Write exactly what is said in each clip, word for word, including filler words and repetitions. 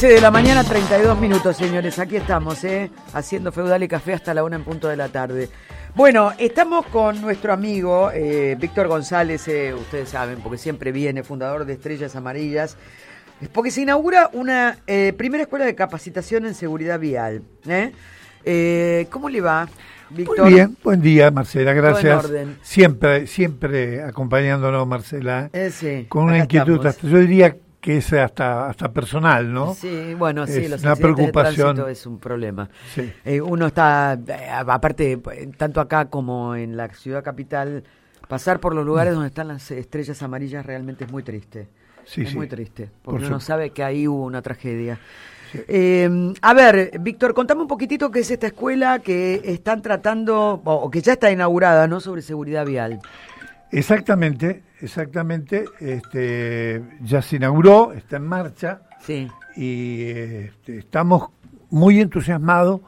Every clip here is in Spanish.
trece de la mañana, treinta y dos minutos, señores. Aquí estamos, ¿eh? Haciendo Feudal y Café hasta la una en punto de la tarde. Bueno, estamos con nuestro amigo eh, Víctor González, eh, ustedes saben, porque siempre viene, fundador de Estrellas Amarillas, porque se inaugura una eh, primera escuela de capacitación en seguridad vial. ¿eh? Eh, ¿Cómo le va, Víctor? Muy bien, buen día, Marcela, gracias. Todo en orden. Siempre, siempre acompañándonos, Marcela, Eh, sí, con una inquietud, hasta, yo diría que es hasta hasta personal, ¿no? Sí, bueno, sí, es los una accidentes preocupación. de tránsito es un problema. Sí. Eh, uno está, eh, aparte, tanto acá como en la ciudad capital, pasar por los lugares donde están las estrellas amarillas realmente es muy triste. Sí, es sí. muy triste, porque Por uno su... sabe que ahí hubo una tragedia. Sí. Eh, a ver, Víctor, contame un poquitito qué es esta escuela que están tratando, o, o que ya está inaugurada, ¿no?, sobre seguridad vial. Exactamente, exactamente. Este, ya se inauguró, está en marcha. Sí. Y este, estamos muy entusiasmados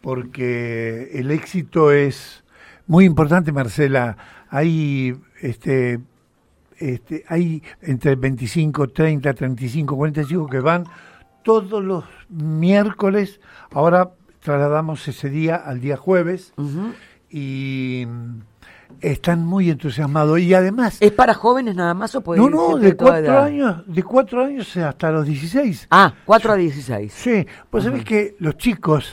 porque el éxito es muy importante, Marcela. Hay este, este, hay entre veinticinco, treinta, treinta y cinco, cuarenta y cinco que van todos los miércoles. Ahora trasladamos ese día al día jueves. Uh-huh. Y están muy entusiasmados. Y además... ¿Es para jóvenes nada más o puede No, ir no, gente de de toda cuatro edad? años, de cuatro años hasta los dieciséis. Ah, cuatro a dieciséis. Sí, pues uh-huh. Sabés que los chicos,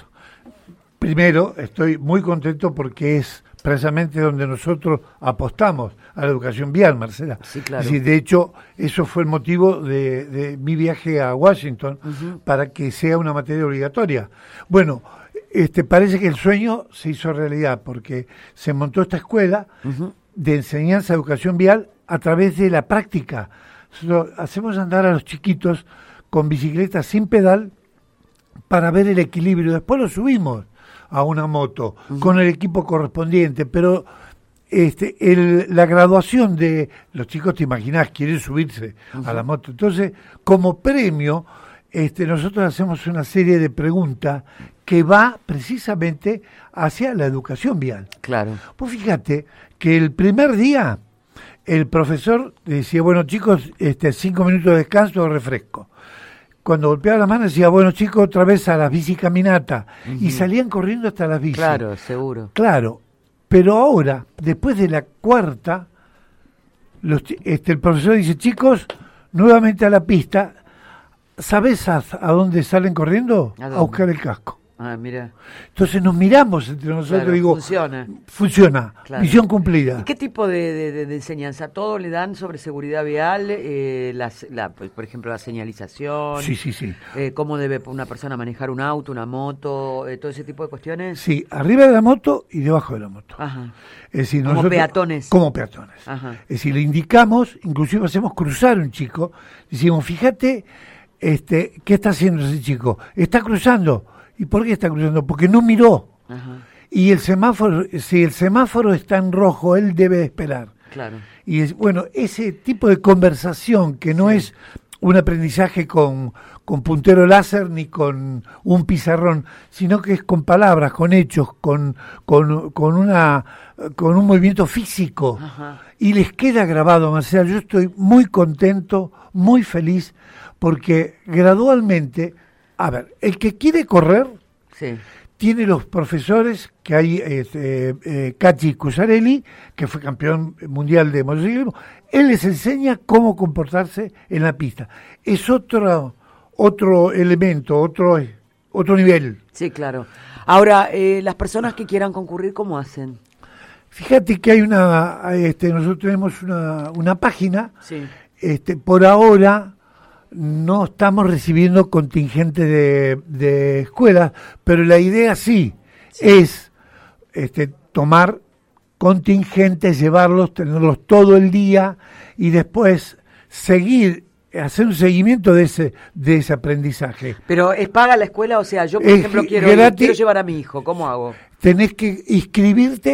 primero, estoy muy contento porque es precisamente donde nosotros apostamos a la educación vial, Marcela. Sí, claro. Es decir, de hecho, eso fue el motivo de, de mi viaje a Washington, uh-huh. para que sea una materia obligatoria. Bueno, este parece que el sueño se hizo realidad porque se montó esta escuela uh-huh. de enseñanza de educación vial a través de la práctica. Nosotros hacemos andar a los chiquitos con bicicletas sin pedal para ver el equilibrio. Después lo subimos a una moto uh-huh. con el equipo correspondiente, pero este el, la graduación de los chicos, te imaginás, quieren subirse uh-huh. a la moto. Entonces, como premio, este nosotros hacemos una serie de preguntas que va precisamente hacia la educación vial. Claro. Pues fíjate que el primer día el profesor decía, bueno chicos, este cinco minutos de descanso o refresco. Cuando golpeaba la mano decía, bueno chicos, otra vez a las bici caminata. Uh-huh. Y salían corriendo hasta las bici. Claro, seguro. Claro, pero ahora, después de la cuarta, los, este, el profesor dice, chicos, nuevamente a la pista. ¿Sabés a, a dónde salen corriendo? ¿A, a buscar el casco. Ah, mira. Entonces nos miramos entre nosotros, claro, digo, funciona. Funciona, claro. Misión cumplida. ¿Y qué tipo de, de, de enseñanza? ¿Todo le dan sobre seguridad vial? Eh, las, la, pues, por ejemplo, la señalización. Sí, sí, sí. Eh, ¿Cómo debe una persona manejar un auto, una moto, eh, todo ese tipo de cuestiones? Sí, arriba de la moto y debajo de la moto. Ajá. Es decir, como nosotros, peatones. Como peatones. Ajá. Es decir, le indicamos, inclusive hacemos cruzar un chico, decimos, fíjate, este, ¿qué está haciendo ese chico? Está cruzando. ¿Y por qué está cruzando? Porque no miró. Ajá. Y el semáforo, si el semáforo está en rojo, él debe esperar. Claro. Y es, bueno, ese tipo de conversación que no sí. es un aprendizaje con, con puntero láser ni con un pizarrón, sino que es con palabras, con hechos, con, con, con, una, con un movimiento físico. Ajá. Y les queda grabado, Marcela. Yo estoy muy contento, muy feliz, porque gradualmente... A ver, el que quiere correr sí. tiene los profesores que hay, este, eh, Cachi Cusarelli, que fue campeón mundial de motociclismo, él les enseña cómo comportarse en la pista. Es otro, otro elemento, otro, otro nivel. Sí, claro. Ahora, eh, las personas que quieran concurrir, ¿cómo hacen? Fíjate que hay una, este, nosotros tenemos una, una página, sí. este, por ahora... No estamos recibiendo contingente de, de escuelas, pero la idea sí, sí. es este, tomar contingentes, llevarlos, tenerlos todo el día y después seguir, hacer un seguimiento de ese de ese aprendizaje. Pero ¿es paga la escuela? O sea, yo por es ejemplo quiero, quiero llevar a mi hijo, ¿cómo hago? Tenés que inscribirte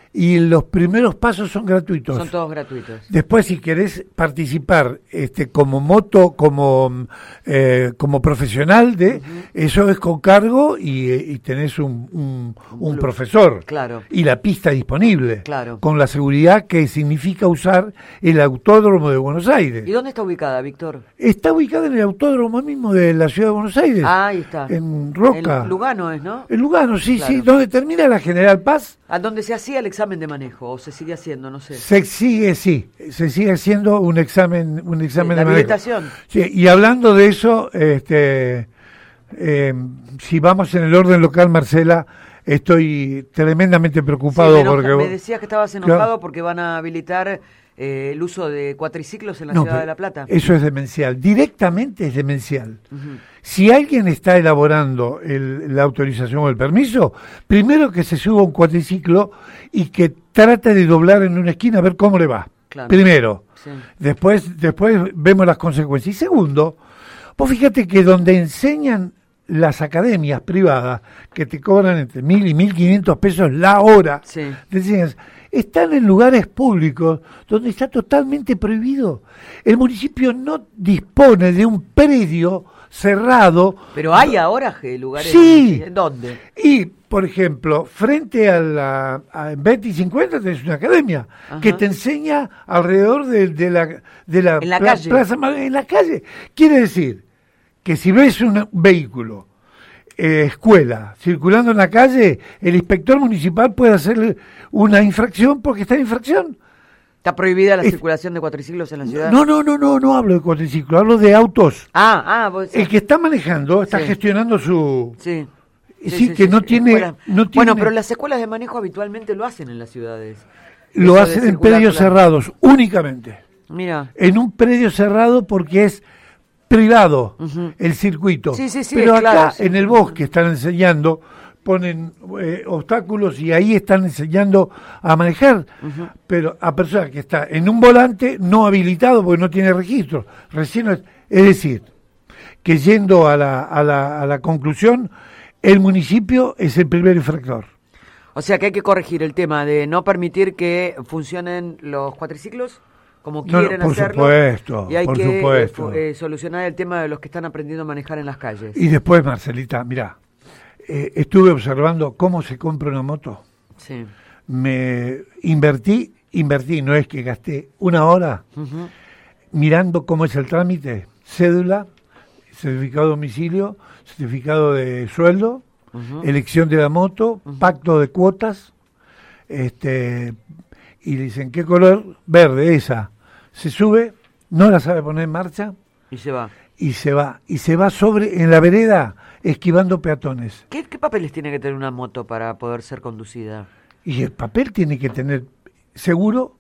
y los primeros pasos son gratuitos. Son todos gratuitos. Después, si querés participar este, como moto, como eh, como profesional, de uh-huh. eso es con cargo y, y tenés un, un, un, un profesor. Claro. Y la pista disponible. Claro. Con la seguridad que significa usar el Autódromo de Buenos Aires. ¿Y dónde está ubicada, Víctor? Está ubicada en el Autódromo mismo de la Ciudad de Buenos Aires. Ah, ahí está. En Roca. En Lugano es, ¿no? En Lugano, sí, claro. sí. Donde termina la General Paz. ¿A dónde se hacía el examen de manejo? ¿O se sigue haciendo? No sé. Se sigue, sí. Se sigue haciendo un examen, un examen sí, de la manejo. habilitación. Sí, y hablando de eso, este, eh, si vamos en el orden local, Marcela, estoy tremendamente preocupado. Sí, me, enoja, porque me decías que estabas enojado claro. porque van a habilitar eh, el uso de cuatriciclos en la no, ciudad de La Plata. Eso es demencial. Directamente es demencial. Uh-huh. Si alguien está elaborando el, la autorización o el permiso, primero que se suba un cuatriciclo y que trate de doblar en una esquina a ver cómo le va. Claro. Primero. Sí. Después, después vemos las consecuencias. Y segundo, vos fíjate que donde enseñan las academias privadas, que te cobran entre mil y mil quinientos pesos la hora, sí. te enseñan, están en lugares públicos donde está totalmente prohibido. El municipio no dispone de un predio cerrado. Pero hay ahora lugares. Sí. ¿Dónde? Y, por ejemplo, frente a la a veinte y cincuenta tenés una academia Ajá. que te enseña alrededor de, de la, de la, en la pla, calle. plaza, en la calle. Quiere decir que si ves un vehículo, eh, escuela, circulando en la calle, el inspector municipal puede hacerle una infracción porque está en infracción. ¿Está prohibida la es, circulación de cuatriciclos en la ciudad? No, no, no, no, no hablo de cuatriciclos, hablo de autos. Ah, ah, vos, el que está manejando está sí. gestionando su... Sí. Sí, sí, sí que sí, no, sí. Tiene, no tiene... Bueno, pero las escuelas de manejo habitualmente lo hacen en las ciudades. Lo Eso hacen en predios la... cerrados, únicamente. Mira. En un predio cerrado porque es privado uh-huh. el circuito. Sí, sí, sí, pero acá claro, sí. en el bosque están enseñando, ponen eh, obstáculos y ahí están enseñando a manejar. Uh-huh. Pero a personas que están en un volante no habilitado porque no tiene registro. Recién es, es decir, que yendo a la, a la, a la conclusión, el municipio es el primer infractor. O sea que hay que corregir el tema de no permitir que funcionen los cuatriciclos como no, quieren no, por hacerlo. Supuesto, y hay por que supuesto. Eh, solucionar el tema de los que están aprendiendo a manejar en las calles. Y después, Marcelita, mirá, eh, estuve observando cómo se compra una moto. Sí. Me invertí, invertí, no es que gasté una hora uh-huh. mirando cómo es el trámite, cédula, certificado de domicilio, certificado de sueldo, uh-huh. elección de la moto, uh-huh. pacto de cuotas, este, y dicen, ¿qué color? Verde, esa. Se sube, no la sabe poner en marcha. Y se va. Y se va. Y se va sobre, en la vereda, esquivando peatones. ¿Qué, qué papeles tiene que tener una moto para poder ser conducida? Y el papel tiene que tener seguro,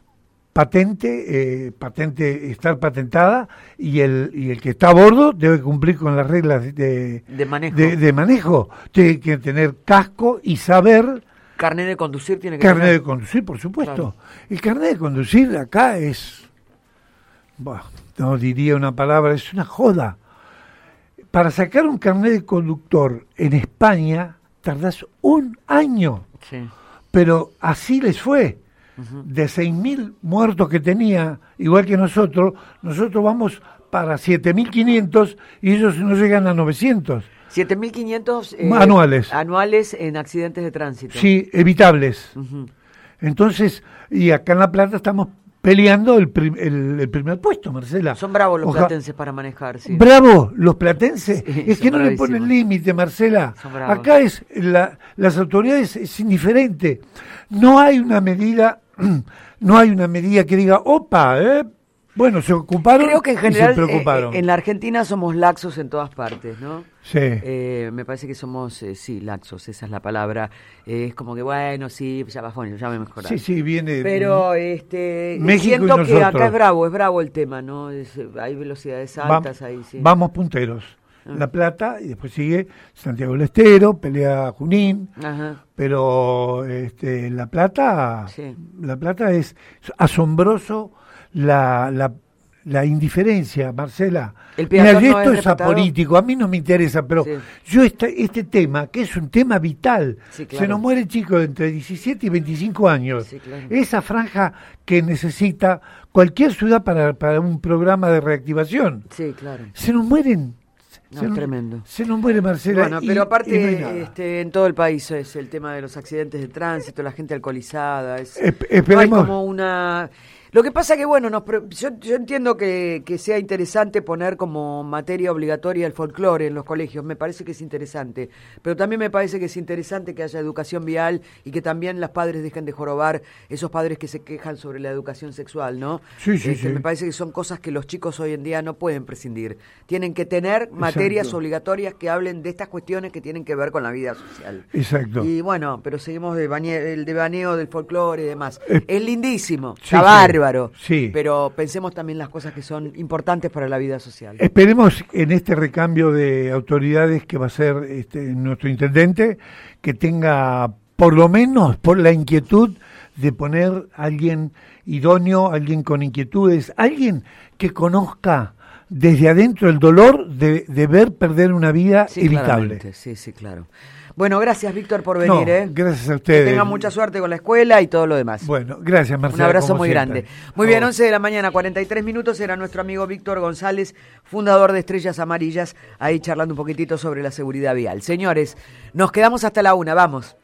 patente, eh, patente, estar patentada, y el y el que está a bordo debe cumplir con las reglas de, de manejo. De, de manejo. Tiene que tener casco y saber. Carnet de conducir tiene que carnet tener. de conducir, por supuesto. Claro. El carnet de conducir acá es, bueno, no diría una palabra, es una joda. Para sacar un carnet de conductor en España tardás un año. Sí. Pero así les fue. Uh-huh. De seis mil muertos que tenía, igual que nosotros, nosotros vamos para siete mil quinientos y ellos no llegan a novecientos. siete mil quinientos eh, anuales. Anuales en accidentes de tránsito. Sí, evitables. Uh-huh. Entonces, y acá en La Plata estamos peleando el, prim, el, el primer puesto, Marcela. Son bravos los Oja, platenses para manejar, sí. ¿Bravos los platenses? Sí, es que no le ponen límite, Marcela. Acá es la, las autoridades es indiferente. No hay una medida, no hay una medida que diga, opa, eh, bueno, se ocuparon. Creo que en general y se preocuparon. Eh, en la Argentina somos laxos en todas partes, ¿no? Sí. Eh, me parece que somos, eh, sí, laxos, esa es la palabra. Eh, es como que, bueno, sí, ya va, bueno, ya me mejorar. Sí, sí, viene. Pero este, México siento y que nosotros. acá es bravo, es bravo el tema, ¿no? Es, hay velocidades altas Va, ahí, sí. Vamos punteros. Ah. La Plata, y después sigue Santiago del Estero, pelea Junín. Ajá. Pero este, La Plata, sí. La Plata es asombroso. La, la, la indiferencia, Marcela. El peatón Mira, no esto es es respetado. apolítico, a mí no me interesa, pero Sí. yo este, este tema, que es un tema vital, Sí, claro. se nos muere chicos de entre diecisiete y veinticinco años. Sí, claro. Esa franja que necesita cualquier ciudad para, para un programa de reactivación. Sí, claro. Se nos mueren. No, se es nos, tremendo. Se nos muere Marcela. Bueno, y- pero y aparte, no hay nada. este, en todo el país es el tema de los accidentes de tránsito, la gente alcoholizada. Es, Esp- no hay esperemos- como una... Lo que pasa que, bueno, nos, pre- yo, yo entiendo que, que sea interesante poner como materia obligatoria el folclore en los colegios, me parece que es interesante, pero también me parece que es interesante que haya educación vial y que también los padres dejen de jorobar esos padres que se quejan sobre la educación sexual, ¿no? Sí, sí, Este, sí. Me parece que son cosas que los chicos hoy en día no pueden prescindir. Tienen que tener materias Exacto. obligatorias que hablen de estas cuestiones que tienen que ver con la vida social. Exacto. Y bueno, pero seguimos de bañe- el devaneo del folclore y demás. Eh, es lindísimo, sí, está sí, bárbaro. sí. Pero pensemos también las cosas que son importantes para la vida social. Esperemos en este recambio de autoridades que va a ser este, nuestro intendente, que tenga por lo menos por la inquietud de poner a alguien idóneo, alguien con inquietudes, alguien que conozca desde adentro el dolor de, de ver perder una vida Sí, evitable. claramente, sí, sí, claro. Bueno, gracias, Víctor, por No, venir. ¿eh? gracias a Que ustedes. tengan mucha suerte con la escuela y todo lo demás. Bueno, gracias Un Marcela. abrazo como muy siempre. grande. Muy bien, A vos. once de la mañana, cuarenta y tres minutos, era nuestro amigo Víctor González, fundador de Estrellas Amarillas, ahí charlando un poquitito sobre la seguridad vial. Señores, nos quedamos hasta la una, vamos.